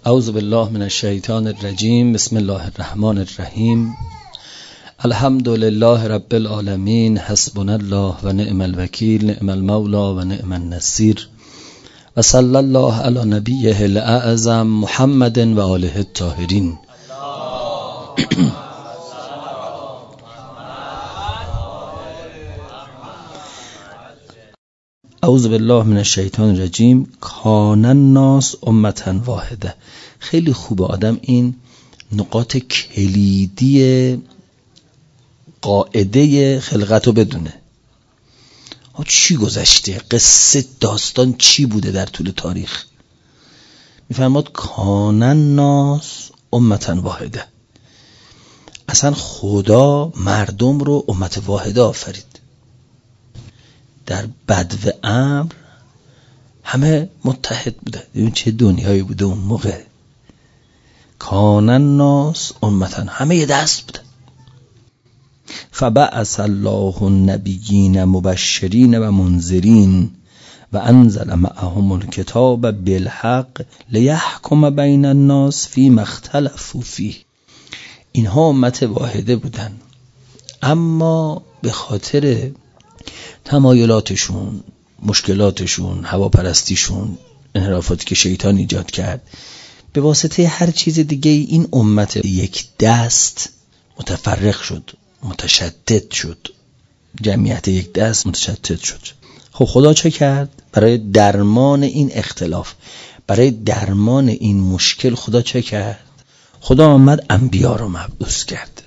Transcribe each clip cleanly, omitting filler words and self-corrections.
اعوذ بالله من الشیطان الرجیم. بسم الله الرحمن الرحیم. الحمد لله رب العالمین. حسبنا الله و نعم الوکیل، نعم المولا و نعم النصیر. و صلی الله علی نبیه الاعظم محمد و آله الطاهرین. اعوذ بالله من الشیطان الرجیم. کان الناس امة واحده. خیلی خوبه آدم این نقاط کلیدی قاعده خلقت رو بدونه. چی گذشته؟ قصه داستان چی بوده در طول تاریخ؟ میفرماد کان الناس امة واحده. اصلا خدا مردم رو امت واحده آفرید. در بدو امر همه متحد بودن. این چه دنیایی بوده اون موقع. کان الناس امتن، همه یه دست بودن. فبعث الله النبیین مبشرین و منذرین و انزل معهم الکتاب بالحق لیحکم بین الناس فیما اختلفوا فیه. اینها امت واحده بودن، اما به خاطر تمایلاتشون، مشکلاتشون، هواپرستیشون، انحرافاتی که شیطان ایجاد کرد، به واسطه هر چیز دیگه این امت یک دست متفرق شد، متشتت شد. جمعیت یک دست متشتت شد. خب خدا چه کرد؟ برای درمان این اختلاف، برای درمان این مشکل خدا چه کرد؟ خدا آمد انبیا رو مبعوث کرد.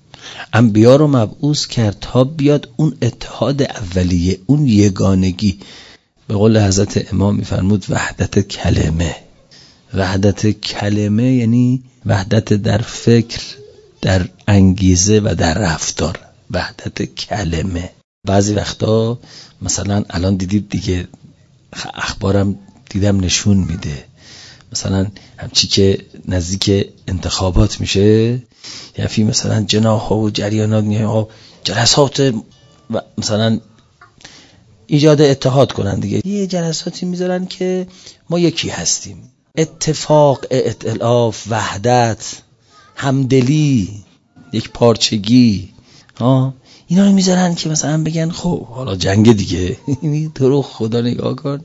انبیا رو مبعوث کرد تا بیاد اون اتحاد اولیه، اون یگانگی. به قول حضرت امام میفرمود وحدت کلمه. وحدت کلمه یعنی وحدت در فکر، در انگیزه و در رفتار. وحدت کلمه. بعضی وقتا مثلا الان دیدید دیگه، اخبارم دیدم نشون میده، مثلا همچی که نزدیک انتخابات میشه، یعنی مثلا جناح ها و جریانات ها جلسات و مثلا ایجاد اتحاد کنن دیگه. یه جلساتی میذارن که ما یکی هستیم. اتفاق، ائتلاف، وحدت، همدلی، یک پارچگی، اینا رو میذارن که مثلا بگن خب حالا جنگ دیگه. تو رو خدا نگاه کن.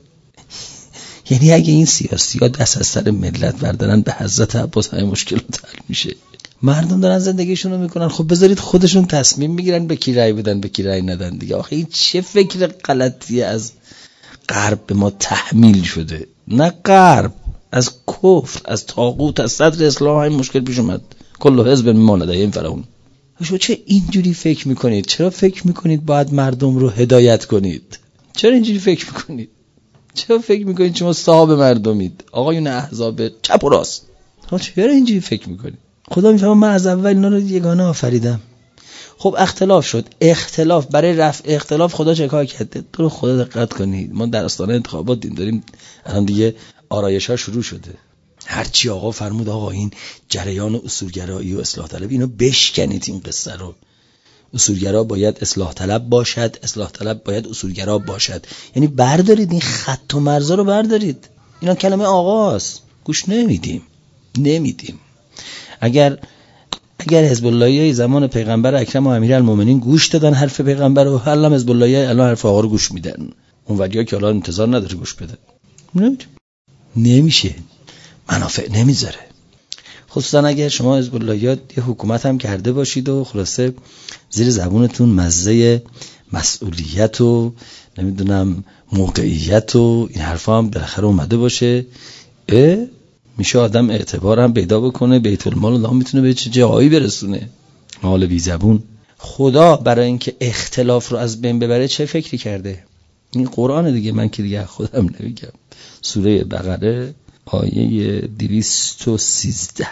یعنی اگه این سیاسی‌ها دست از سر ملت بردارن، به حضرت عباس همه مشکلات حل میشه. مردم دارن زندگیشون رو میکنن، خب بذارید خودشون تصمیم بگیرن به کی رأی بدن به کی رأی ندن دیگه. آخه این چه فکر غلطی از غرب به ما تحمیل شده؟ نه غرب، از کفر، از طاغوت، از صدر اسلام این مشکل پیش اومد. کل حزب بما لدیهم فرحون. شما چه اینجوری فکر میکنید؟ چرا فکر میکنید باید مردم رو هدایت کنید؟ چرا اینجوری فکر میکنید؟ چرا فکر میکنید شما صاحب مردمید؟ آقایون احزاب چپ و راست، چرا اینجوری فکر میکنید؟ خدا میفهمه من از اول اینا رو یگانه آفریدم. خب اختلاف شد. اختلاف برای رفع اختلاف خدا چه کار کرده؟ تو رو خدا دقت کنید. ما در آستانه انتخابات داریم الان دیگه آرایش‌ها شروع شده. هرچی آقا فرمود آقا این جریان اصولگرایی و اصلاح طلب، اینو بشکنید. این قصه رو، اصولگرا باید اصلاح طلب باشد، اصلاح طلب باید اصولگرا باشد. یعنی بردارید این خط و مرزا رو بردارید. اینا کلمه آقاست، گوش نمیدیم. اگر حزب اللهی زمان پیغمبر اکرم و امیرالمومنین گوش دادن حرف پیغمبر و حالا حزب اللهی الان حرف آقا رو گوش میدن. اون ولی‌ها که الان انتظار نداره گوش بده. نمیشه، منافع نمیذاره. خصوصا اگر شما حزب اللهیات یه حکومت هم کرده باشید و خلاصه زیر زبونتون مزه مسئولیت و نمیدونم موقعیت و این حرفا هم بالاخره اومده باشه، میشه آدم اعتبار هم پیدا بکنه. بیت المال الله میتونه به چه جایی برسونه. مال بی زبون. خدا برای اینکه اختلاف رو از بین ببره چه فکری کرده؟ این قرآن دیگه، من که دیگه خودم نمیگم. سوره بقره آیه 213.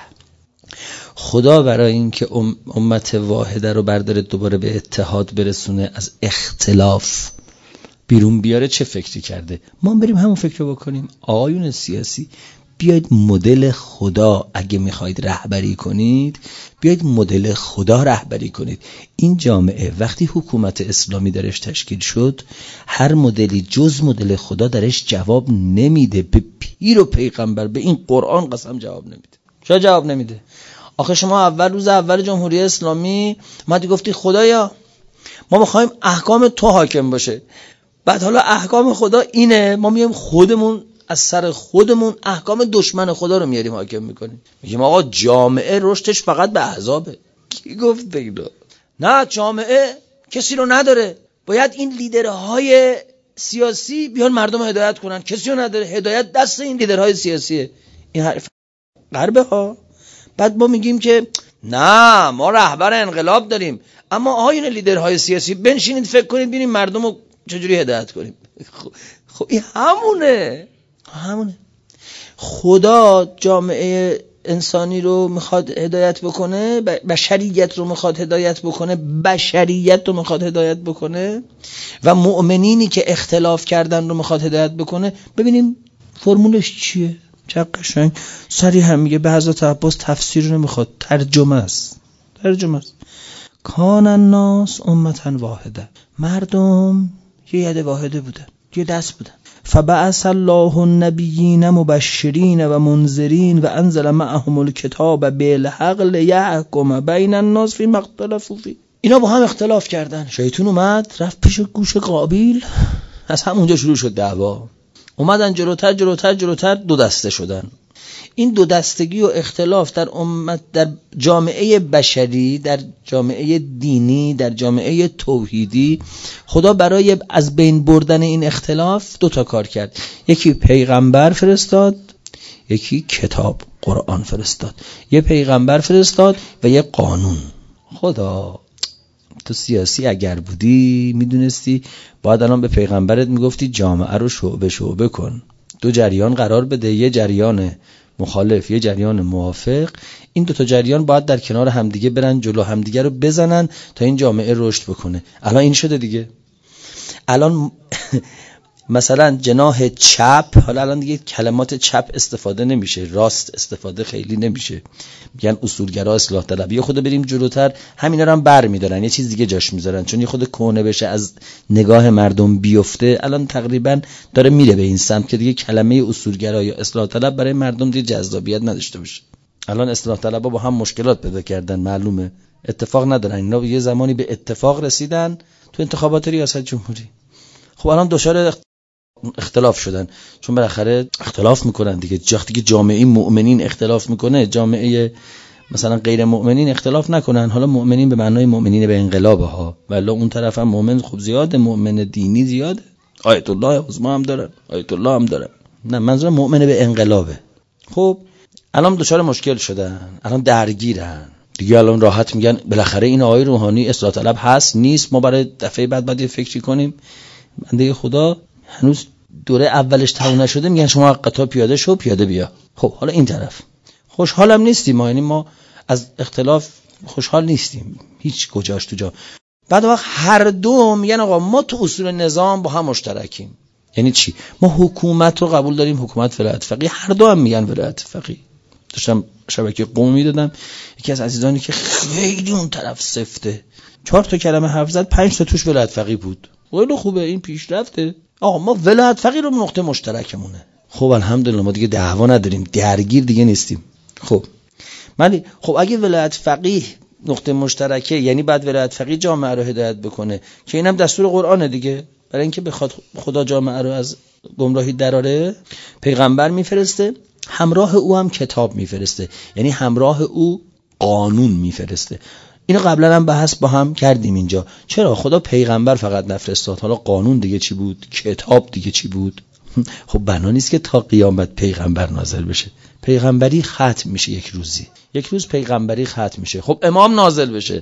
خدا برای اینکه امت واحده رو برداره دوباره به اتحاد برسونه، از اختلاف بیرون بیاره چه فکری کرده؟ ما بریم همون فکر رو بکنیم. آقایون سیاسی بیاید مدل خدا اگه میخواید رهبری کنید، بیاید مدل خدا رهبری کنید. این جامعه وقتی حکومت اسلامی درش تشکیل شد، هر مدلی جز مدل خدا درش جواب نمیده. به پیر و پیغمبر، به این قرآن قسم جواب نمیده. چرا جواب نمیده؟ آخه شما روز اول جمهوری اسلامی گفتی خدایا ما میخوایم احکام تو حاکم باشه، بعد حالا احکام خدا اینه، ما میایم خودمون از سر خودمون احکام دشمن خدا رو میاریم حاکم میکنیم. میگیم آقا جامعه رشدش فقط به احزابه. کی گفت اینا؟ نه، جامعه کسی رو نداره، باید این لیدرهای سیاسی بیان مردم رو هدایت کنن. کسی رو نداره، هدایت دست این لیدرهای سیاسیه. این حرف غربه ها. بعد ما میگیم که نه ما رهبر انقلاب داریم، اما آقایون لیدرهای سیاسی بنشینید فکر کنید ببینید مردم رو چجوری هدایت کنیم. خب این همونه. خدا جامعه انسانی رو میخواد هدایت بکنه، بشریت رو میخواد هدایت بکنه و مؤمنینی که اختلاف کردن رو میخواد هدایت بکنه. ببینیم فرمولش چیه؟ چه قشنگ صریحا میگه به حضرت عباس تفسیر نمیخواد، ترجمه است. کان الناس امتا واحده، مردم یه ید واحده بودن، یه دست بودن. فبعث الله النبیین مبشرین و منذرین و انزل معهم الکتاب بالحق لیحکم بین الناس فیما اختلفوا فیه. اینا با هم اختلاف کردن، شیطان اومد رفت پیش گوش قابیل، از همونجا شروع شد دعوا. اومدن جلوتر دو دسته شدن. این دو دستگی و اختلاف در امت، در جامعه بشری، در جامعه دینی، در جامعه توحیدی، خدا برای از بین بردن این اختلاف دو تا کار کرد. یکی پیغمبر فرستاد، یکی کتاب قرآن فرستاد. یه پیغمبر فرستاد و یه قانون. خدا تو سیاسی اگر بودی میدونستی باید الان به پیغمبرت میگفتی جامعه رو شعبه کن، دو جریان قرار بده، یه جریان مخالف یه جریان موافق. این دو تا جریان باید در کنار همدیگه برن جلو، همدیگه رو بزنن تا این جامعه رشد بکنه. الان این شده دیگه. الان مثلا جناح چپ، حالا الان دیگه کلمات چپ استفاده نمیشه، راست استفاده خیلی نمیشه، میگن اصولگرا، اصلاح طلبی. خود بریم جلوتر همینا رو هم برمی‌دارن، یه چیز دیگه جاش میذارن، چون یه خود کهنه بشه، از نگاه مردم بیفته. الان تقریبا داره میره به این سمت که دیگه کلمه اصولگرا یا اصلاح طلب برای مردم دیگه جذابیت نداشته باشه. الان اصلاح طلبا با هم مشکلات پیدا کردن، معلومه اتفاق ندارن. اینا یه زمانی به اتفاق رسیدن تو انتخابات ریاست جمهوری. خب الان دچار اختلاف شدن، چون بالاخره اختلاف میکنن دیگه. وقتی که جامعه مؤمنین اختلاف میکنه، جامعه مثلا غیر مؤمنین اختلاف نکنن. حالا مؤمنین به معنای مؤمنین به انقلاب ها، ولی اون طرف هم مؤمن خوب زیاده، مؤمن دینی زیاده، آیت الله عظما هم دارن، آیت الله هم دارن. نه، منظور مؤمن به انقلابه. خب الان دچار مشکل شدن، الان درگیرن دیگه. الان راحت میگن بالاخره این آقای روحانی اصلاح طلب هست نیست، ما برای دفعه بعد باید فکری کنیم. بنده خدا هنوز دوره اولش تموم نشده، میگن شما قطار پیاده شو، پیاده بیا. خب حالا این طرف خوشحالم نیستیم ما، یعنی ما از اختلاف خوشحال نیستیم هیچ کجاش تو جا. بعد وقت هر دو میگن آقا ما تو اصول نظام با هم مشترکیم. یعنی چی؟ ما حکومت رو قبول داریم، حکومت ولایت فقیه. هر دو هم میگن ولایت فقیه. داشتم شبکه قومی دادم، یکی از عزیزانی که خیلی اون طرف سفته 4 تا کلمه حرف زد، 5 تا توش ولایت فقیه بود. خیلی خوبه، این پیشرفته. آقا ما ولایت فقیه رو نقطه مشترکمونه. خب الحمدلله ما دیگه دعوا نداریم، درگیر دیگه نیستیم. خب ولی خب اگه ولایت فقیه نقطه مشترکه، یعنی بعد ولایت فقیه جامعه رو هدایت بکنه، که اینم دستور قرآنه دیگه. برای اینکه بخواد خدا جامعه رو از گمراهی دراره، پیغمبر میفرسته، همراه او هم کتاب میفرسته، یعنی همراه او قانون میفرسته. اینو قبلا هم بحث با هم کردیم اینجا. چرا خدا پیغمبر فقط نفرستاد؟ حالا قانون دیگه چی بود؟ کتاب دیگه چی بود؟ خب بنا نیست که تا قیامت پیغمبر نازل بشه. پیغمبری ختم میشه یک روزی، یک روز پیغمبری ختم میشه. خب امام نازل بشه.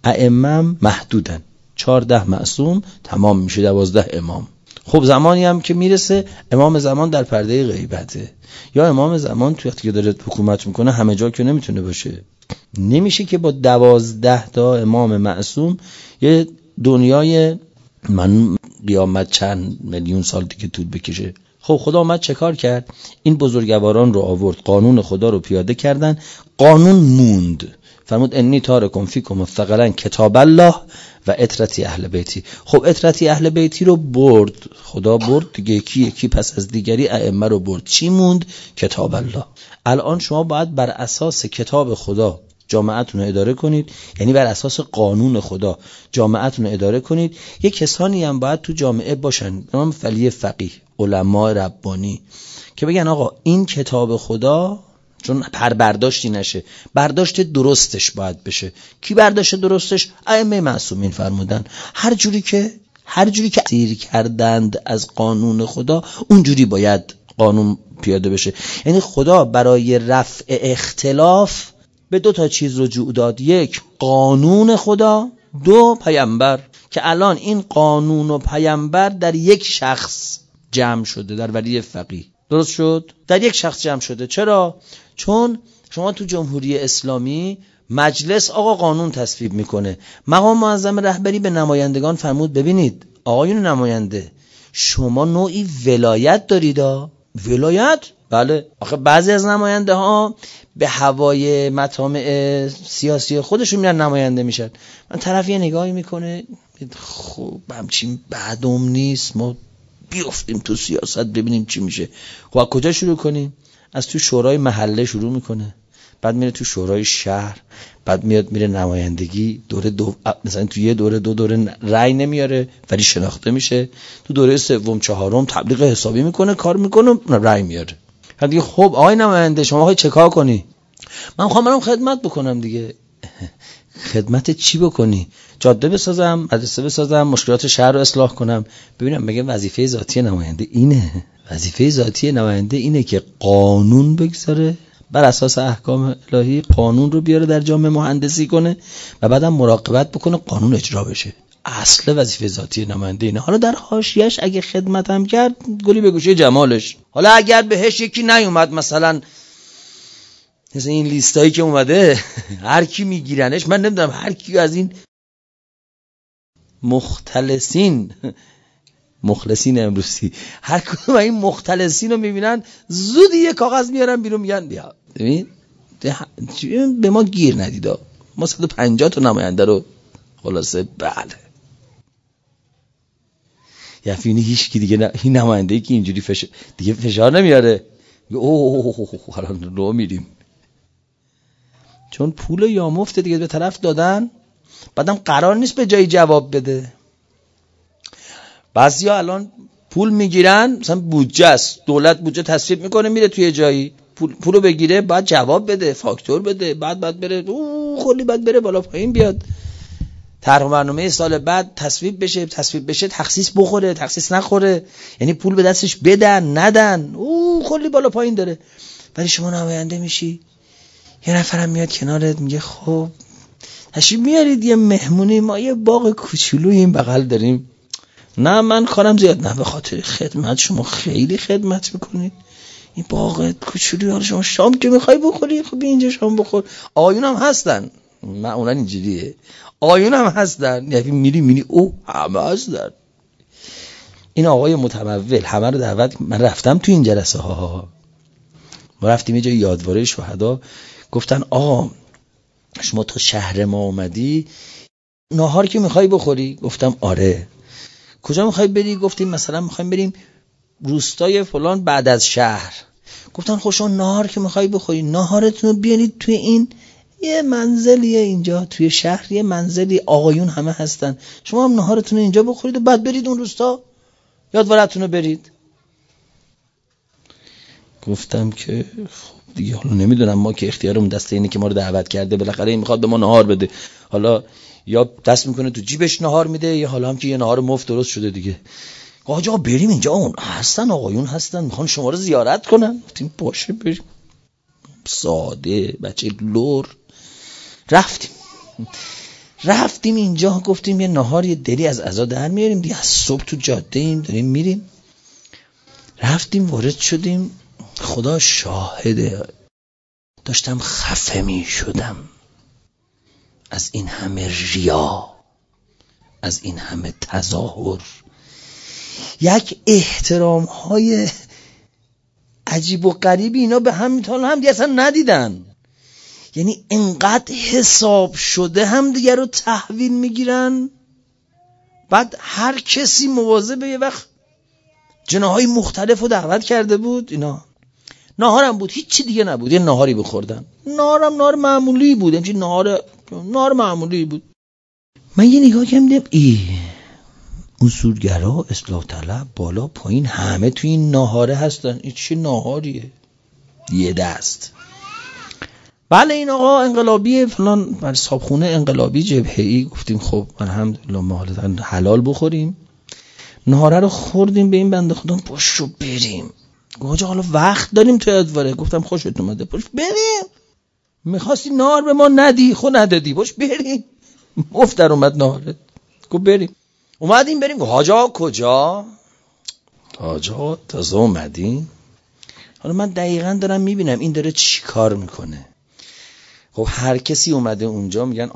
ائمه محدودن، 14 معصوم تمام میشه، 12 امام. خب زمانی هم که میرسه امام زمان در پرده غیبته، یا امام زمان توی وقتی که داره حکومت میکنه همه جا که نمیتونه باشه. نمیشه که با 12 تا امام معصوم یه دنیای من قیامت چند میلیون سال دیگه طول بکشه. خب خدا اومد چه کار کرد؟ این بزرگواران رو آورد، قانون خدا رو پیاده کردن، قانون موند. فرمود انی تارکم فیکم ثقلا کتاب الله و اطرتی اهل بیتی. خب اطرتی اهل بیتی رو برد، خدا برد دیگه، یکی پس از دیگری ائمه رو برد. چی موند؟ کتاب الله. الان شما باید بر اساس کتاب خدا جامعه‌تون رو اداره کنید، یعنی بر اساس قانون خدا جامعه‌تون رو اداره کنید. یک کسانی هم باید تو جامعه باشن، نام ولی فقیه، علما ربانی، که بگن آقا این کتاب خدا، چون هر برداشتی نشه، برداشت درستش باید بشه. کی برداشت درستش؟ ائمه معصومین فرمودن هر جوری که تیر کردند از قانون خدا اونجوری باید قانون پیاده بشه. یعنی خدا برای رفع اختلاف به 2 چیز رجوع داد: 1 قانون خدا، 2 پیامبر. که الان این قانون و پیامبر در یک شخص جمع شده، در ولی فقیه. درست شد؟ در یک شخص جمع شده. چرا؟ چون شما تو جمهوری اسلامی مجلس آقا قانون تصویب میکنه، مقام معظم رهبری به نمایندگان فرمود ببینید آقایون نماینده، شما نوعی ولایت دارید. ولایت؟ بله. آخه بعضی از نماینده ها به هوای مطامع سیاسی خودشون میرن نماینده میشن. من طرف یه نگاهی میکنه، خب همچین بعدم نیست، ما بیافتیم تو سیاست ببینیم چی میشه. خب از کجا شروع کنیم؟ از تو شورای محله شروع میکنه، بعد میره تو شورای شهر، بعد میره نمایندگی، دوره مثلا تو یه دوره 2 دوره رأی نمیاره ولی شناخته میشه، تو دوره 3 4 تبلیغ حسابی میکنه، کار میکنه، رأی میاره. بعد دیگه خب آقای نماینده شما میخوای چه کار کنی؟ من میخوام برام خدمت بکنم دیگه. خدمت چی بکنی؟ جاده بسازم، مدرسه بسازم، مشکلات شهر رو اصلاح کنم. ببینم مگه وظیفه ذاتی نماینده اینه؟ وظیفه ذاتی نماینده اینه که قانون بگذاره، بر اساس احکام الهی قانون رو بیاره در جامعه مهندسی کنه و بعدم مراقبت بکنه قانون اجرا بشه. اصل وظیفه ذاتی نماینده اینه. حالا در حاشیه‌اش اگه خدمتم کرد گلی به گوشه جمالش. حالا اگر بهش یکی نیومد، مثلا این لیستایی که اومده هر کی میگیرنش، من نمیدونم هر کی از این مخلصین امروزی هر کدوم این مختلسین رو میبینن زودی یه کاغذ میارن بیرون میگن بیا ببین به ما گیر ندید، ما 150 تا نماینده رو خلاصه. بله یعنی هیچ کی دیگه این نماینده‌ای که اینجوری دیگه فشار نمیاره، اوه الان رو میریم، چون پول یا مفت دیگه به طرف دادن، بعدم قرار نیست به جای جواب بده. بعضیا الان پول میگیرن، مثلا بودجه است، دولت بودجه تصویب میکنه میره توی جایی پولو بگیره، بعد جواب بده، فاکتور بده، بعد بره خیلی بعد بره بالا پایین بیاد، طرح برنامه سال بعد تصویب بشه تخصیص بخوره تخصیص نخوره، یعنی پول به دستش بدن ندن، خیلی بالا پایین داره. ولی شما نماینده میشی، یه نفرم میاد کنارت میگه خب تشریف میارید یه مهمونی، ما یه باغ کوچولوی این بغل داریم. نه من کارم زیاد، نه به خاطر خدمت شما خیلی خدمت میکنید، این باغ کوچولوی، حالا شما شام که میخوای بخوری خب اینجا شام بخور. آقایون هم هستن، معمولا اینجوریه، آقایون هم هستن، یعنی میری همه هستن. این آقای متمول همه رو دعوت، من رفتم تو این جلسه ها، ما رفتیم یه جای یادواره شهدا، گفتن آقا شما تا شهر ما اومدی، ناهار که میخوای بخوری؟ گفتم آره. کجا میخوای بری؟ گفتیم مثلا میخوایم بریم روستای فلان بعد از شهر. گفتن خب شما ناهار که میخوای بخوری، ناهارتون رو بیارید توی این یه منزلیه اینجا توی شهر، یه منزلی آقایون همه هستن، شما هم ناهارتون رو اینجا بخورید و بعد برید اون روستا یادوارتون رو برید. گفتم که خب دیگه حالا نمیدونم، ما که اختیارمون دست اینه که ما رو دعوت کرده، بالاخره این میخواد به ما ناهار بده، حالا یا دست میکنه تو جیبش ناهار میده، یا حالا هم که یه ناهار مفت درست شده دیگه. آقا بریم اینجا، اون هستن آقایون هستن میخوان شما رو زیارت کنن. گفتیم باشه بریم. ساده بچه لور رفتیم اینجا، گفتیم یه ناهار یه دلی از عزا در میاریم دیگه، از صبح تو جاده ایم داریم میریم. رفتیم وارد شدیم، خدا شاهده داشتم خفه می شدم از این همه ریا، از این همه تظاهر. یک احترام های عجیب و غریبی اینا به هم میتونن هم دیگه اصلا ندیدن. یعنی انقدر حساب شده هم دیگه رو تحویل میگیرن. بعد هر کسی مواظب یه وقت جناهای مختلف رو دعوت کرده بود. اینا ناهارم بود، هیچ چی دیگه نبود، یه ناهاری بخوردن. ناهارم ناهار معمولی بود، همچین ناهار معمولی بود. من یه نگاه کردم دیدم اصولگرا، اصلاح طلب، بالا پایین همه توی این ناهاره هستن. این چه ناهاریه؟ یه دست. بله این آقا انقلابی فلان، برای صابخونه انقلابی جبهه‌ای. گفتیم خب الحمدلله ما حلال بخوریم. ناهاره رو خوردیم، به این بنده خدا پشو بریم. گفت حالا وقت داریم تو ادواره. گفتم خوشت اومده، پش بریم. میخواستی نهار به ما ندی، خود ندادی، پش بریم. مفت در اومد نهارت. گفت بریم. اومدیم بریم. گفت حاجا کجا؟ حاجا تازه اومدیم. حالا من دقیقاً دارم میبینم این داره چی کار میکنه. خب هر کسی اومده اونجا میگن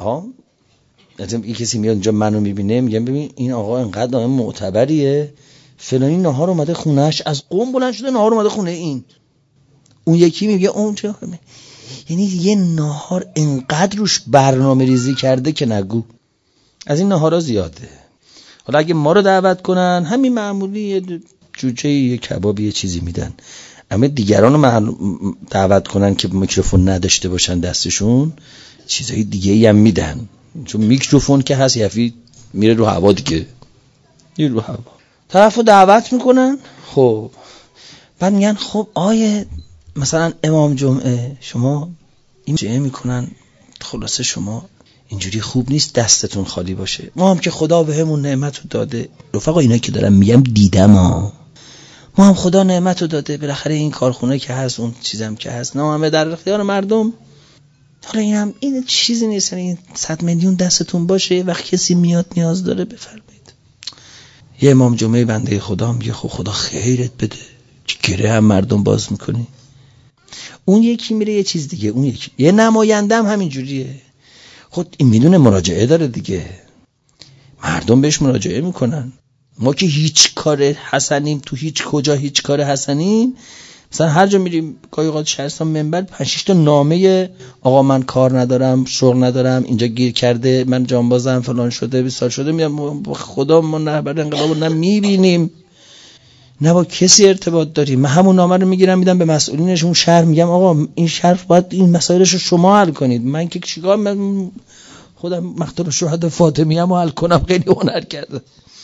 این کسی میاد اونجا منو میبینه، میگن ببین این آقا انقدر آدم معتبریه، فلانی نهار اومده خونهش، از قم بلند شده نهار اومده خونه این. اون یکی میگه اونجا. یعنی یه نهار انقدر روش برنامه ریزی کرده که نگو. از این نهارا زیاده. حالا اگه ما رو دعوت کنن همین معمولی یه جوجه یه کبابی یه چیزی میدن، اما دیگران رو دعوت کنن که میکروفون نداشته باشن دستشون، چیزای دیگه‌ای هم میدن. چون میکروفون که هست یفی میره رو هوا دیگه، میره رو هوا. طرفو دعوت میکنن. خب بعد میگن خب آیه مثلا امام جمعه شما این جمعه میکنن، خلاصه شما اینجوری خوب نیست دستتون خالی باشه. ما هم که خدا به همون نعمت رو داده. رفقا اینا که دارم میگم دیدم ما هم خدا نعمت رو داده، بالاخره این کارخونه که هست اون چیزم که هست نه همه در اختیار مردم. حالا این چیزی نیست، این 100 میلیون دستتون باشه، وقت کسی میاد نیاز داره بفرمایید. یه امام جمعه بنده خدا میگه خب خدا خیرت بده، چه گره هم مردم باز میکنی. اون یکی میره یه چیز دیگه، اون یکی یه نماینده هم همین جوریه. خود این میدونه مراجعه داره دیگه، مردم بهش مراجعه میکنن. ما که هیچ کار حسنیم، تو هیچ کجا هیچ کار حسنیم. مثلا هر جا میریم گاهی اوقات شهرستان منبر 5-6 تا نامه آقا من کار ندارم، شغل ندارم، اینجا گیر کرده، من جانبازم، فلان شده، 20 سال شده. میگم خدا ما رهبر انقلاب نه میبینیم نه با کسی ارتباط داریم. من همون نامه رو میگیرم میدم به مسئولینش اون شهر، میگم آقا این شهر باید این مسائلش رو شما حل کنید. من که چیکار، من خودم مقتول شهداء فاطمی ام حل کنم، خیلی هنر کرده.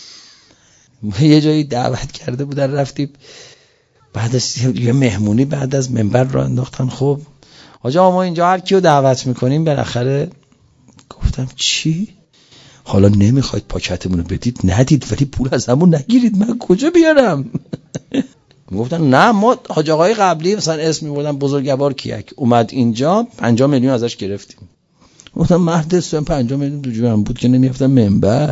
یه جایی دعوت کرده بودن، رفتیم بعد از یه مهمونی بعد از منبر را انداختن. خب آقا ما اینجا هر کیو دعوت میکنیم بالاخره. گفتم چی؟ حالا نمیخواید پاکتمون رو بدید ندید، ولی پول از همون نگیرید، من کجا بیارم؟ گفتن نه ما حاج آقای قبلی مثلا اسم میبردن بزرگوار کیک اومد اینجا 5 میلیون ازش گرفتیم. گفتم مرد اسم 5 میلیون تو جیبم بود که نمیافتم منبر.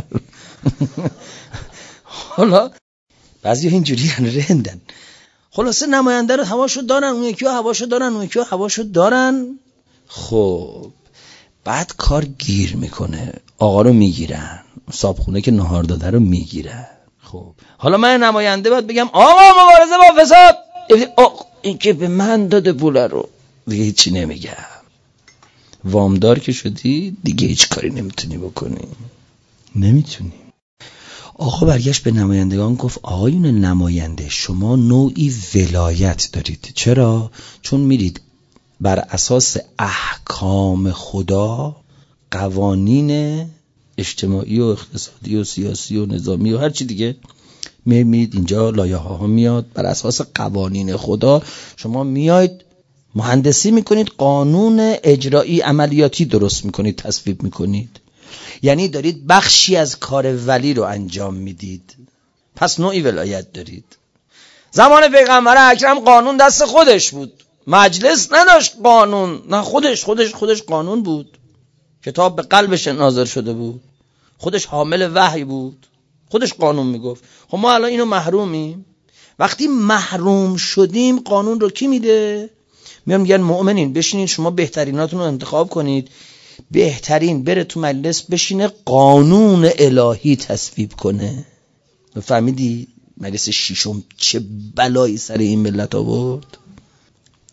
حالا بعضی اینجوری رندن. خلاصه نماینده رو هواشو دارن، اون یکی هواشو دارن، اون یکی هواشو دارن. خب بعد کار گیر میکنه، آقا رو میگیرن، صابخونه که نهار داده رو میگیرن. خب حالا من نماینده باید بگم آقا مبارزه با فساد، این که به من داده پول رو، دیگه هیچی نمیگم. وامدار که شدی دیگه هیچ کاری نمیتونی بکنی، نمیتونی. آقا برگشت به نمایندگان گفت آقایون نماینده شما نوعی ولایت دارید. چرا؟ چون میرید بر اساس احکام خدا، قوانین اجتماعی و اقتصادی و سیاسی و نظامی و هر چی دیگه میرید اینجا، لایحه ها میاد بر اساس قوانین خدا، شما میاید مهندسی میکنید، قانون اجرایی عملیاتی درست میکنید، تصویب میکنید. یعنی دارید بخشی از کار ولی رو انجام میدید، پس نوعی ولایت دارید. زمان پیغمبر اکرم قانون دست خودش بود، مجلس نداشت قانون، نه خودش قانون بود، کتاب به قلبش نازل شده بود، خودش حامل وحی بود، خودش قانون میگفت. خب ما الان اینو محرومیم. وقتی محروم شدیم قانون رو کی میده؟ میگن مؤمنین بشینید شما بهتریناتون رو انتخاب کنید، بهترین بره تو مجلس بشینه قانون الهی تصویب کنه. فهمیدی مجلس ششم چه بلایی سر این ملت آورد؟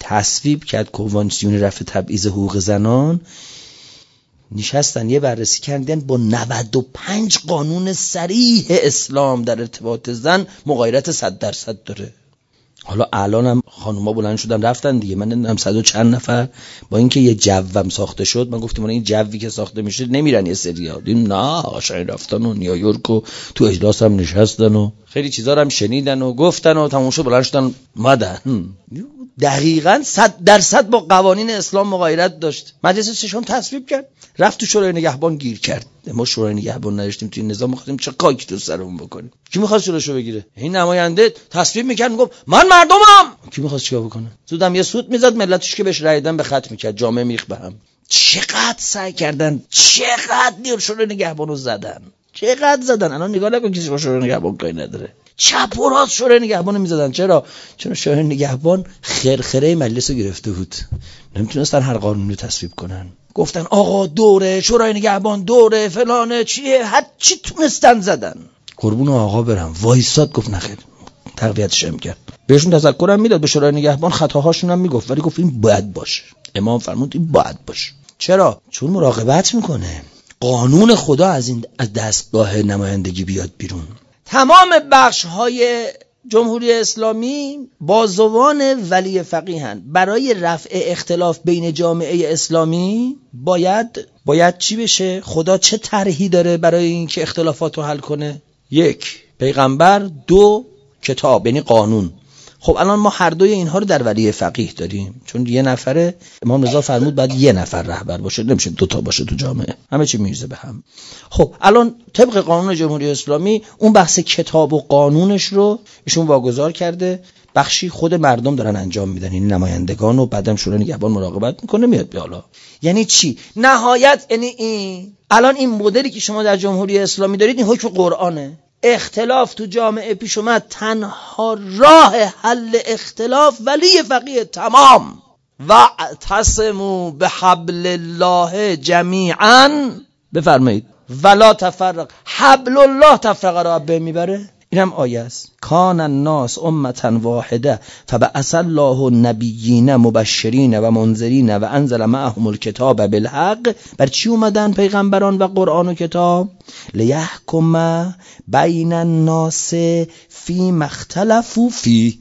تصویب کرد کنوانسیون رفع تبعیض حقوق زنان، نشستن یه بررسی کردن با 95 قانون صریح اسلام در ارتباط زن مغایرت 100% داره. حالا الان هم خانوما بلند شدن رفتن دیگه، من نمیدونم 100 و چند نفر، با اینکه یه جوم ساخته شد، من گفتم این جوی که ساخته میشه نمیرن یه سریا، دیدیم نه قشنگ رفتن و نیویورک و تو اجلاس هم نشستن و خیلی چیزا رو هم شنیدن و گفتن و تموم شد بلند شدن مدن. دقیقاً 100% با قوانین اسلام مغایرت داشت. مجلس ششم تصویب کرد، رفت تو شورای نگهبان گیر کرد. ما شورای نگهبان نداشتیم توی نظام، می‌خواستیم چه کاکی تو سرمون بکنیم. کی می‌خواست جلوشو بگیره؟ این نماینده تصویب می‌کرد میگفت من مردمم. کی می‌خواست چیکار بکنه؟ زودم یه سوت می‌زد، ملتش که بهش رای دادن به خط می‌کرد، جامعه میخ به هم. چقدر سعی کردن، چقدر نیر شورای نگهبانو زدن، چقدر زدن. الان نگاه نکن کسی با شورای نگهبان کاری نداره، چپ و راست شورای نگهبانو می‌زدن. چرا؟ چون شورای نگهبان خرخره مجلس رو گرفته بود، نمیتونستن هر قانونی رو تصویب کنن. گفتن آقا دوره شورای نگهبان، دوره فلانه چیه، هر چی تونستن زدن. قربون آقا برم وایساد، گفت نخیر، تقویتش هم کرد. بهشون تذکرم میداد، به شورای نگهبان خطاهاشون هم میگفت، ولی گفت این باید باشه. امام فرمود این باید باشه. چرا؟ چون مراقبت میکنه قانون خدا از دستگاه نمایندگی بیاد بیرون. تمام بخش‌های جمهوری اسلامی بازوان ولی فقیهن. برای رفع اختلاف بین جامعه اسلامی باید چی بشه؟ خدا چه طرحی داره برای اینکه اختلافات رو حل کنه؟ 1 پیغمبر، 2 کتاب یعنی قانون. خب الان ما هر دوی اینها رو در ولی فقیه داریم، چون یه نفره امام رضا فرمود باید یه نفر رهبر باشه، نمیشه 2 تا باشه تو جامعه، همه چی میریزه به هم. خب الان طبق قانون جمهوری اسلامی اون بحث کتاب و قانونش رو ایشون واگذار کرده، بخشی خود مردم دارن انجام میدن، این نمایندگان، و بعدم شورای نگهبان مراقبت میکنه میاد بالا. یعنی چی؟ نهایت یعنی این الان این مدلی که شما در جمهوری اسلامی دارید این حکم قرآنه. اختلاف تو جامعه پیش اومد، تنها راه حل اختلاف ولی فقیه. تمام. واعتصموا بحبل الله جمیعا، بفرمایید ولا تفرق. حبل الله تفرقه را به میبره. اینم آیه است. کان الناس امة واحده فبعث الله النبیین مبشرین و منذرین و انزل معهم الکتاب بالحق. بر چی اومدن پیغمبران و قرآن و کتاب؟ لیحکم بین الناس فیما اختلفوا فیه.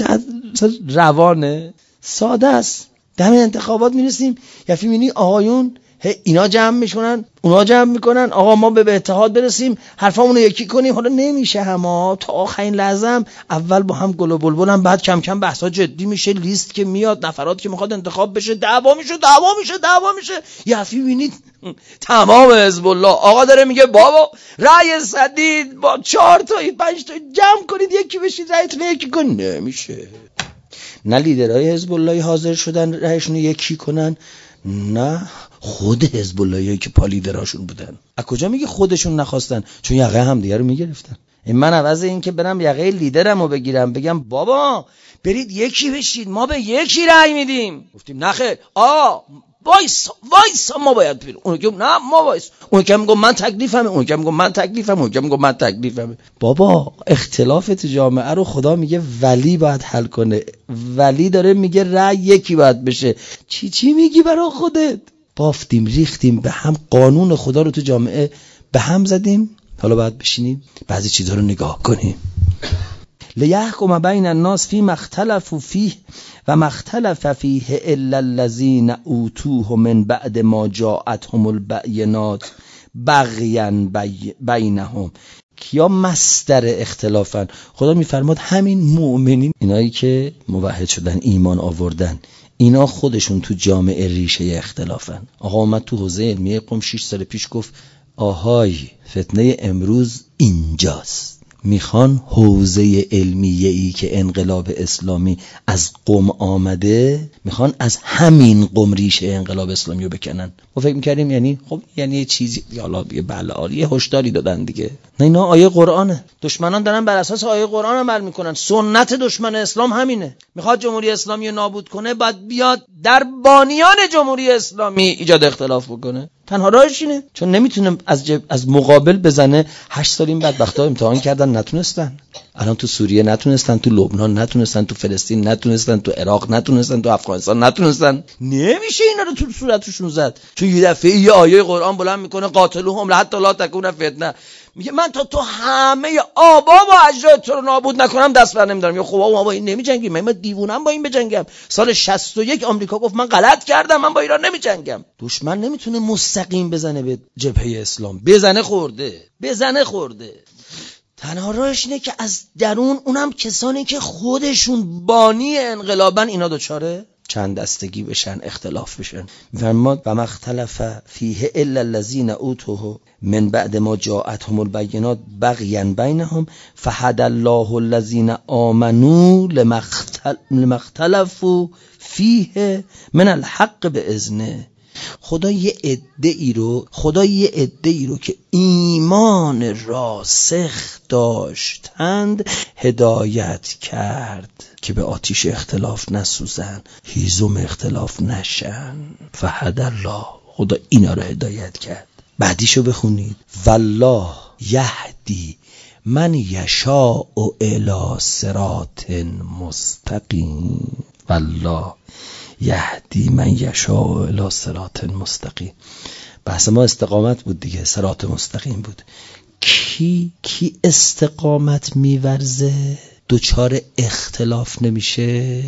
روانه، ساده است. در انتخابات میرسیم یفی میبینی آقایون اینا جمع میشونن اونا جمع میکنن، آقا ما به اتحاد برسیم، حرفامونو یکی کنیم. حالا نمیشه همه تا آخرین لحظه اول با هم گل و بلبل هم، بعد کم کم بحثا جدی میشه، لیست که میاد، نفرات که میخواد انتخاب بشه، دعوا میشه. یفی میبینید تمام حزب الله آقا داره میگه بابا رأی صدید با 4 تا 5 تا جمع کنید یکی بشید رأیتون یکی کنید. نمیشه. نه لیدرهای حزب الله حاضر شدن رأیشون یکی کنن، نه خود حزب اللهی که پالیدراشون بودن. از کجا میگه خودشون نخواستن؟ چون یقه هم دیگه رو میگرفتن. من عوض این که برم یقه لیدرمو بگیرم بگم بابا برید یکی بشید ما به یکی رأی میدیم، گفتیم نخیر وایس ما باید بریم. اون که نه ما وایس، اون که میگه من تکلیفمه، اون که میگه من تکلیفمه. بابا اختلافات جامعه رو خدا میگه ولی باید حل کنه، ولی داره میگه رأی یکی باید بشه. چی میگی برای خودت؟ بافتیم ریختیم به هم، قانون خدا رو تو جامعه به هم زدیم. حالا باید بشینیم بعضی چیزا رو نگاه کنیم. لیحکم بین الناس فیما اختلفوا فیه و ما اختلف فیه الا الذین اوتوه من بعد ما جاءتهم البینات بغیا بینهم. کیا مصدر اختلافن؟ خدا میفرماد همین مؤمنین، اینایی که موحد شدن، ایمان آوردن، اینا خودشون تو جامعه ریشه اختلافن. آقا اومد تو حوزه علمیه قم 6 سال پیش گفت آهای فتنه امروز اینجاست. میخوان حوزه علمیه‌ای که انقلاب اسلامی از قم آمده، میخوان از همین قم ریشه انقلاب اسلامی رو بکنن. ما فکر میکردیم یعنی خب یعنی یه چیزی حالا یه هشداری دادن دیگه. نه اینا آیه قرآنه. دشمنان دارن بر اساس آیه قرآن عمل میکنن. سنت دشمن اسلام همینه. میخواد جمهوری اسلامی رو نابود کنه، باید بیاد در بانیان جمهوری اسلامی ایجاد اختلاف بکنه. تنها راهش اینه، چون نمیتونه از مقابل بزنه. 8 سال این بدبختا امتحان کردن نتونستن. الان تو سوریه نتونستن، تو لبنان نتونستن، تو فلسطین نتونستن، تو عراق نتونستن، تو افغانستان نتونستن. نمیشه اینا رو تو صورتشون زد. چون یه دفعه یه آیه قرآن بلند میکنه قاتلوهم حتی لا تکون فتنه، میگه من تا تو همه آبا و اجداد تو رو نابود نکنم دست بر نمیدارم. یا خب ما با این نمیجنگیم، من دیوونم با این بجنگم. سال 61 آمریکا گفت من غلط کردم، من با ایران نمیجنگم. دشمن نمیتونه مستقیم بزنه به جبهه اسلام، بزنه خورده. تنها راهش اینه که از درون، اونم کسانی که خودشون بانی انقلابن، اینا دوچاره چند دستگی بشن، اختلاف بشن. فرمود و مختلف فیه الا الذین اوتوه من بعد ما جاءتهم البینات بغیا بینهم فهدی الله الذین آمنوا لما اختلفوا فیه من الحق باذنه. خدا یه عده‌ای رو که ایمان راسخ داشتند هدایت کرد که به آتیش اختلاف نسوزن، هیزم اختلاف نشن. فهدی الله، خدا اینا رو هدایت کرد. بعدیشو بخونید، والله یهدی من یشاء الی صراط مستقیم. والله یهدی من یشاء الی صراط مستقیم. بحث ما استقامت بود دیگه، صراط مستقیم بود. کی استقامت میورزه دوچار اختلاف نمیشه؟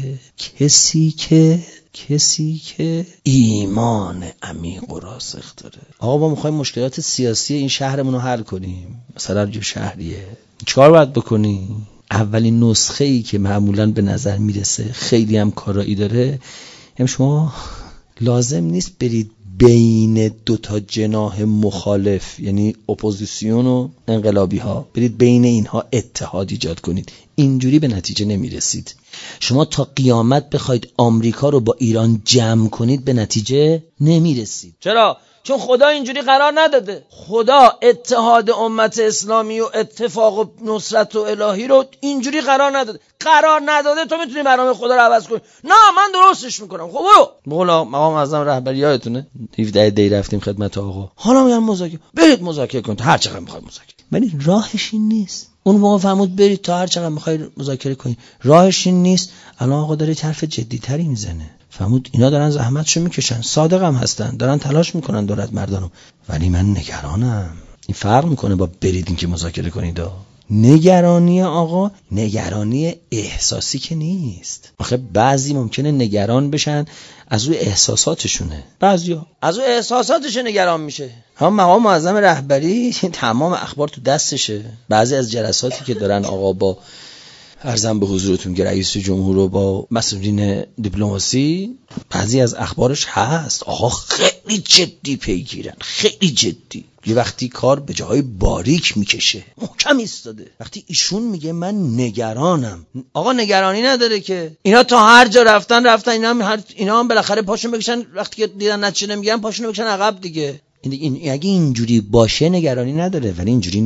کسی که ایمان عمیق و راسخ داره. آقا ما میخوایم مشکلات سیاسی این شهرمون رو حل کنیم، مثلا جو شهریه، چیکار باید بکنیم؟ اولین نسخه‌ای که معمولاً به نظر میرسه خیلی هم کارایی داره، شما لازم نیست برید بین دوتا جناح مخالف، یعنی اپوزیسیون و انقلابی ها، برید بین اینها اتحاد ایجاد کنید. اینجوری به نتیجه نمیرسید. شما تا قیامت بخواید آمریکا رو با ایران جمع کنید به نتیجه نمیرسید. چرا؟ چون خدا اینجوری قرار نداده. خدا اتحاد امت اسلامی و اتفاق و نصرت و الهی رو اینجوری قرار نداده. تو میتونی برنامه خدا رو عوض کنی؟ نه، من درستش میکنم. خب برو. مولا مقام معظم رهبری یادتونه 17 دی رفتیم خدمت آقا، حالا میگم مذاکره، برید مذاکره کنید هر چقدر میخواید مذاکره. ولی راهش این نیست. اون موقع فرمود برید تا هر چقدر میخواید مذاکره کنید. راهش این نیست. الان آقا داره حرف جدی‌تری میزنه. فرمود اینا دارن زحمتشو میکشن، صادقم هستن، دارن تلاش میکنن دولت مردانو، ولی من نگرانم. این فرق میکنه با برید این که مذاکره کنید. نگرانی آقا نگرانی احساسی که نیست. آخه بعضی ممکنه نگران بشن از روی احساساتشونه، بعضیا از روی احساساتش نگران میشه. هم مقام معظم رهبری تمام اخبار تو دستشه. بعضی از جلساتی که دارن آقا با عرضم به حضورتون که رئیس جمهور رو با مسئولین دیپلماسی، بعضی از اخبارش هست آقا خیلی جدی پیگیرن، خیلی جدی. یه وقتی کار به جاهای باریک میکشه، محکم ایستاده. وقتی ایشون میگه من نگرانم، آقا نگرانی نداره که. اینا تا هر جا رفتن اینا هم بالاخره پاشون بکشن، وقتی که دیدن نتیجه نمیگیرن پاشون بکشن عقب دیگه. اگه اینجوری باشه نگرانی نداره، ولی اینجوری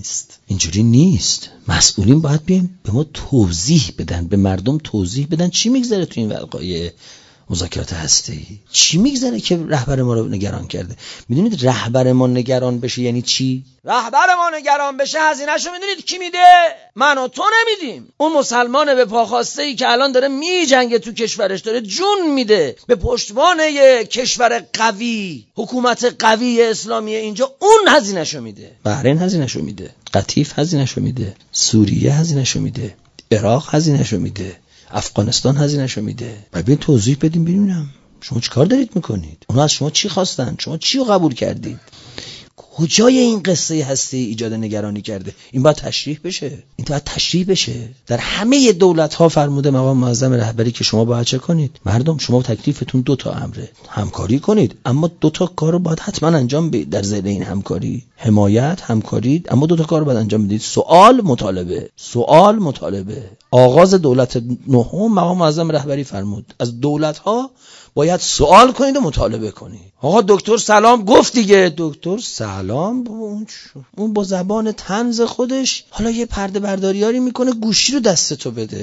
نیست. مسئولین باید بیان به ما توضیح بدن، به مردم توضیح بدن چی میگذره تو این وقایع مذاکرات هسته‌ای، چی میگذره که رهبر ما رو نگران کرده. میدونید رهبر ما نگران بشه یعنی چی؟ رهبر ما نگران بشه هزینه‌شو میدونید کی میده؟ من و تو نمیدیم. اون مسلمان به پاخواسته‌ای که الان داره میجنگه تو کشورش، داره جون میده به پشتوانه یه کشور قوی، حکومت قوی اسلامی اینجا، اون هزینه‌شو میده. بحرین هزینه‌شو میده، قطیف هزینه‌شو میده، سوریه هزینه‌شو میده، عراق هزینه‌شو میده، افغانستان هزینه‌شو میده. ببین توضیح بدیم ببینم شما چی کار دارید میکنید؟ اونا از شما چی خواستن؟ شما چی رو قبول کردید؟ کجای این قصه هستی ایجاد نگرانی کرده؟ این باید تشریح بشه. در همه دولت‌ها فرموده مقام معظم رهبری که شما باید چه کنید؟ مردم شما تکلیفتون 2 تا امره، همکاری کنید، اما 2 تا کار رو باید حتما انجام بدید در ضمن این همکاری. حمایت، همکاری، اما 2 تا کار رو باید انجام بدید. سوال، مطالبه. آغاز دولت نهم مقام معظم رهبری فرمود از دولت‌ها باید سوال کنید و مطالبه کنید. آقا دکتر سلام گفت دیگه. دکتر سلام اون با زبان طنز خودش حالا یه پرده برداریاری میکنه، گوشی رو دست تو بده.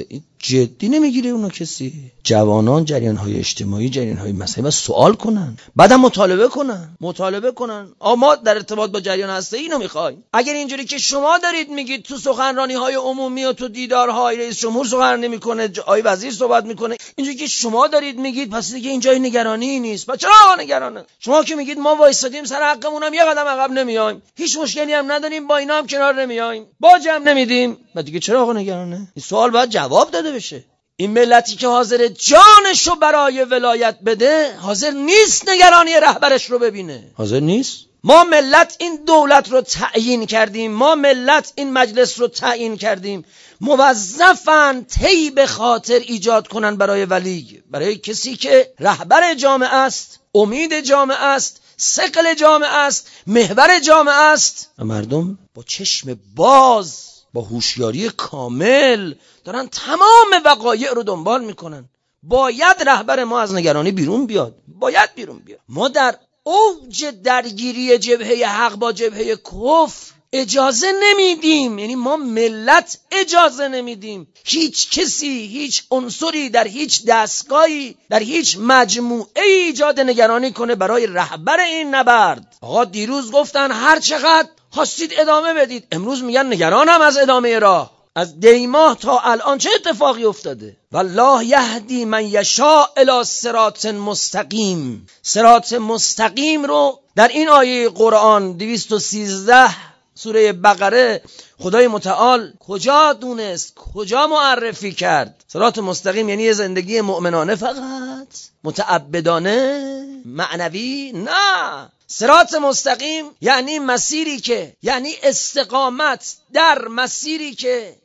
جدی نمیگیره اونو کسی. جوانان جریان‌های اجتماعی، جریان‌های مذهبی سوال کنن، بعدم مطالبه کنن. ما در ارتباط با جریان هسته اینو میخوایم. اگر اینجوری که شما دارید میگید تو سخنرانی‌های عمومی و تو دیدارهای رئیس جمهور سخنرانی میکنه، آقای وزیر صحبت میکنه، اینجوری که شما دارید میگید، پس دیگه اینجا نگرانی نیست. پس چرا نگرانه؟ شما که میگید ما وایسادیم سر حقمونم یه قدم عقب نمیایم، هیچ مشکلی هم نداریم، با اینا هم کنار نمیایم، باج هم نمیدیم، بعد دیگه چرا آقا نگرانه؟ این سوال باید جواب داده بشه. این ملتی که حاضر جانشو برای ولایت بده، حاضر نیست نگرانی رهبرش رو ببینه، حاضر نیست. ما ملت این دولت رو تعیین کردیم، ما ملت این مجلس رو تعیین کردیم، موظفن طیب خاطر ایجاد کنن برای ولی، برای کسی که رهبر جامعه است، امید جامعه است، ثقل جامعه است، محور جامعه است. و مردم با چشم باز، با هوشیاری کامل دارن تمام وقایع رو دنبال میکنن. باید رهبر ما از نگرانی بیرون بیاد، باید بیرون بیاد. ما در اوج درگیری جبهه حق با جبهه کفر اجازه نمیدیم، یعنی ما ملت اجازه نمیدیم هیچ کسی، هیچ عنصری در هیچ دستگاهی، در هیچ مجموعه ایجاد نگرانی کنه برای رهبر این نبرد. آقا دیروز گفتن هر چقدر خواستید ادامه بدید، امروز میگن نگرانم از ادامه راه. از دیماه تا الان چه اتفاقی افتاده؟ والله یهدی من یشاء الی صراط مستقیم. صراط مستقیم رو در این آیه قرآن 213 سوره بقره خدای متعال کجا دونست، کجا معرفی کرد؟ صراط مستقیم یعنی زندگی مؤمنانه فقط؟ متعبدانه؟ معنوی؟ نه. صراط مستقیم یعنی مسیری که، یعنی استقامت در مسیری که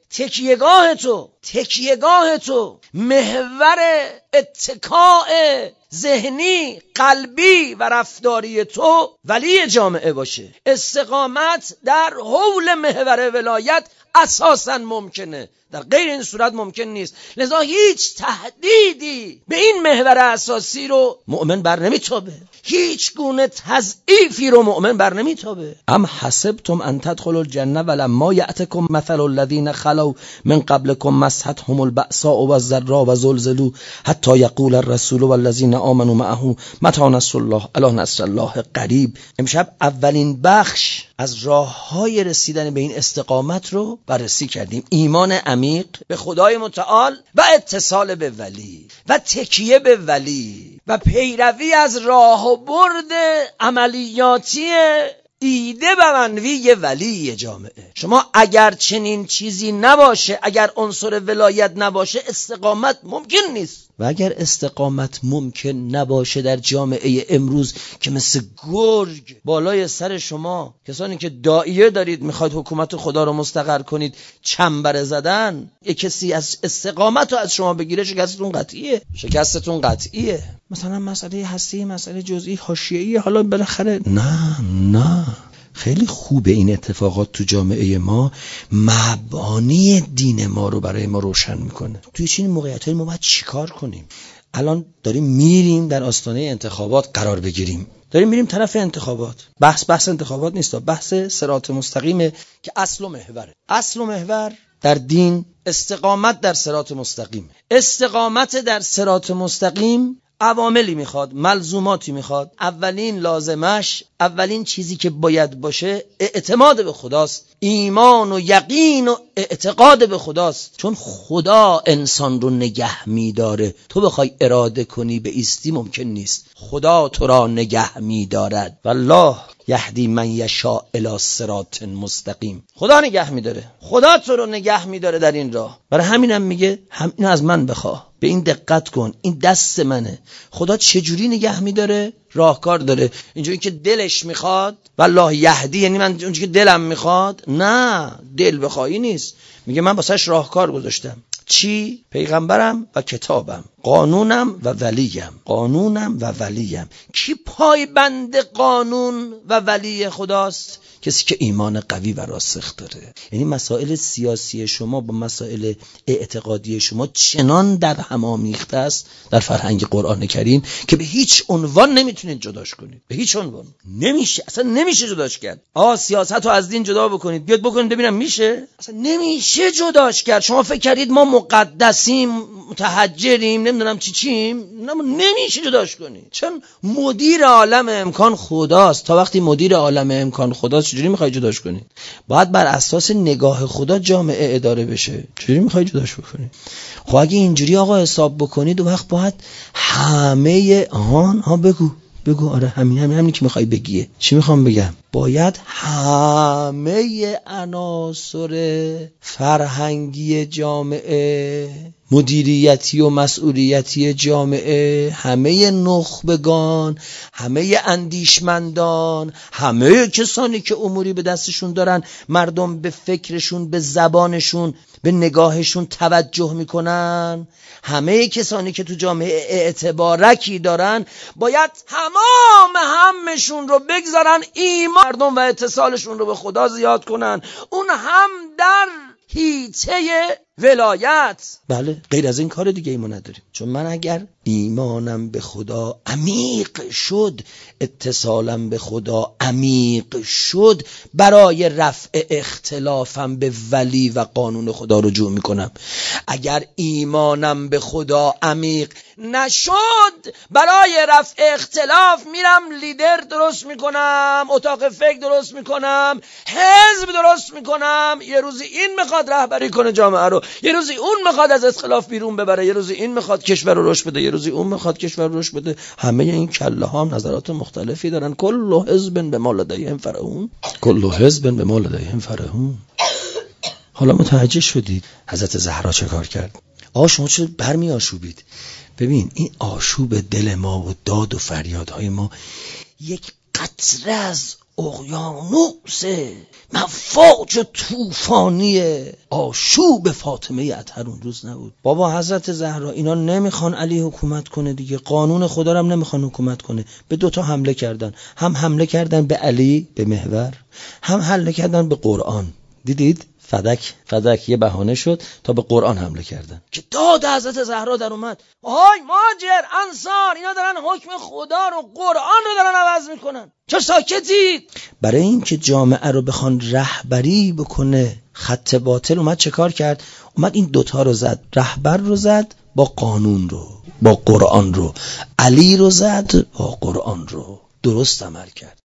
تکیهگاه تو محور اتکاء ذهنی، قلبی و رفتاری تو ولی جامعه باشه. استقامت در حول محور ولایت اساساً ممکنه، در غیر این صورت ممکن نیست. لذا هیچ تهدیدی به این محور اساسی رو مؤمن بر نمیتابه، هیچ گونه تضعیفی رو مؤمن بر نمیتابه. ام حسبتم ان تدخلوا الجنه ولما یأتکم مثل الذین خلوا من قبلکم مستهم البأساء والضراء وزلزلوا حتی یقول الرسول والذین آمنوا معه متی نصر الله الا نصر الله قریب. امشب اولین بخش از راه‌های رسیدن به این استقامت رو بررسی کردیم. ایمان عمیق به خدای متعال و اتصال به ولی و تکیه به ولی و پیروی از راه و برد عملیاتی ایده و منوی ولی جامعه. شما اگر چنین چیزی نباشه، اگر عنصر ولایت نباشه، استقامت ممکن نیست. و اگر استقامت ممکن نباشه در جامعه امروز که مثل گرگ بالای سر شما، کسانی که داعیه دارید میخواید حکومت خدا رو مستقر کنید، چنبره زدن، یک کسی از استقامت رو از شما بگیره، شکستتون قطعیه. مثلا مسئله هستی، مسئله جزئی، حاشیه‌ای، حالا بالاخره نه خیلی خوبه این اتفاقات تو جامعه ما مبانی دین ما رو برای ما روشن میکنه. توی چنین موقعیت‌های ما باید چیکار کنیم؟ الان داریم میریم در آستانه انتخابات قرار بگیریم، داریم میریم طرف انتخابات. بحث انتخابات نیست، بحث صراط مستقیمه که اصل و محور در دین استقامت در صراط مستقیم. استقامت در صراط مستقیم عواملی میخواد، ملزوماتی میخواد. اولین لازمش، اولین چیزی که باید باشه اعتماد به خداست، ایمان و یقین و اعتقاد به خداست. چون خدا انسان رو نگه میداره، تو بخوای اراده کنی به ایستی ممکن نیست. خدا تو را نگه میدارد. والله یهدی من یشاء الی صراط مستقیم. خدا نگه میداره، خدا تو رو نگه میداره در این راه. برای همینم میگه اینو از من بخواه، به این دقت کن، این دست منه. خدا چجوری نگه میداره؟ راهکار داره. اینجوری که دلش میخواد، والله یهدی یعنی من اونجوری که دلم میخواد، نه دل بخوایی نیست. میگه من واسش راهکار گذاشتم. چی؟ پیغمبرم و کتابم. قانونم و ولیم. کی پایبند قانون و ولی خداست؟ کسی که ایمان قوی و راسخ داره. یعنی مسائل سیاسی شما با مسائل اعتقادی شما چنان در هم آمیخته است در فرهنگ قرآن کریم که به هیچ عنوان نمیتونید جداش کنید. به هیچ عنوان نمیشه، اصلا نمیشه جداش کرد. سیاست رو از دین جدا بکنید، بیاد بکنید ببینم میشه؟ اصلا نمیشه جداش کرد. شما فکر کردید ما مقدسیم، متحجریم، نمیدونم چیم؟ نمیشه جداش کنید. چون مدیر عالم امکان خداست. تا وقتی مدیر عالم امکان خداست چجوری میخوای جداش کنی؟ باید بر اساس نگاه خدا جامعه اداره بشه. چجوری میخوای جداش بکنی؟ خب اگه اینجوری آقا حساب بکنید، اون وقت باید همه بگو آره همین که میخوای بگیه. چی میخوام بگم؟ باید همه عناصر فرهنگی جامعه، مدیریتی و مسئولیتی جامعه، همه نخبگان، همه اندیشمندان، همه کسانی که اموری به دستشون دارن، مردم به فکرشون، به زبانشون، به نگاهشون توجه میکنن، همه کسانی که تو جامعه اعتبارکی دارن، باید همشون رو بگذارن ایمان مردم و اتصالشون رو به خدا زیاد کنن. اون هم در حیطه ولایت. بله، غیر از این کار دیگه ما نداریم. چون من اگر ایمانم به خدا عمیق شد، اتصالم به خدا عمیق شد، برای رفع اختلافم به ولی و قانون خدا رجوع میکنم. اگر ایمانم به خدا عمیق نشد، برای رفع اختلاف میرم لیدر درست میکنم، اتاق فکر درست میکنم، حزب درست میکنم. یه روزی این میخواد رهبری کنه جامعه رو، یه روزی اون میخواد از اختلاف بیرون ببره، یه روزی این میخواد کشور رو رشد بده، یه روزی اون میخواد کشور رو رشد بده. همه این کله ها هم نظرات مختلفی دارن. کل حزب بما لدیهم فرحون. حالا متوجه شدید حضرت زهرا چه کار کرد؟ شما چه برمی آشوبید؟ ببین این آشوب دل ما و داد و فریادهای ما یک قطره از اقیانوس مفاج و طوفانی آشوب فاطمه اطهر اون روز نبود. بابا حضرت زهرا اینا نمیخوان علی حکومت کنه دیگه، قانون خدا رو هم نمیخوان حکومت کنه. به دوتا حمله کردن، هم حمله کردن به علی به محور، هم حمله کردن به قرآن. دیدید؟ فدک یه بهانه شد تا به قرآن حمله کردن که داد حضرت زهرا در اومد. مهاجر انصار اینا دارن حکم خدا رو، قرآن رو دارن عوض میکنن، چه ساکتید؟ برای این که جامعه رو بخوان رهبری بکنه خط باطل، اومد چه کار کرد؟ اومد این دوتا رو زد، رهبر رو زد با قانون رو، با قرآن رو، علی رو زد با قرآن رو. درست عمل کرد.